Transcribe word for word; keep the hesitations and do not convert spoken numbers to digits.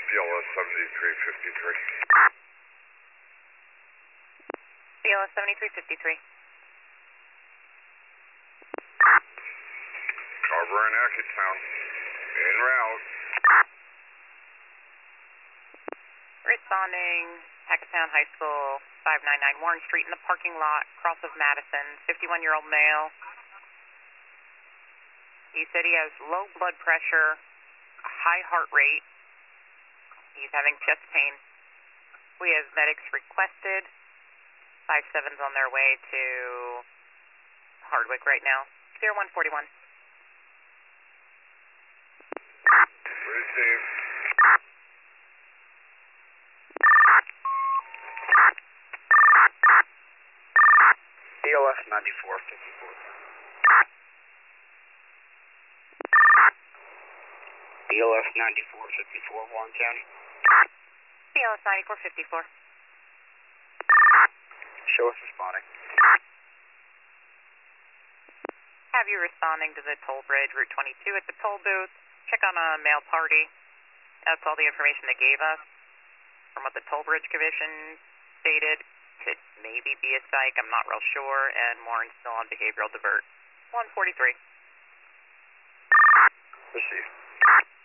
B L S seventy-three fifty-three. B L S seventy-three fifty-three. Carver and Hackettstown. En route. Responding, Hackettstown High School, five ninety-nine Warren Street in the parking lot, cross of Madison, fifty-one-year-old male. He said he has low blood pressure, a high heart rate. He's having chest pain. We have medics requested. five seven's on their way to Hardwick right now. zero one forty-one. Receive. B L S ninety-four fifty-four. B L S ninety-four fifty-four, Warren County. B L S ninety-four fifty-four. Show us responding. Have you responding to the toll bridge, Route twenty-two at the toll booth. Check on a male party. That's all the information they gave us from what the toll bridge commission stated. Could maybe be a psych, I'm not real sure, and Warren's still on behavioral divert. one forty-three. Receive.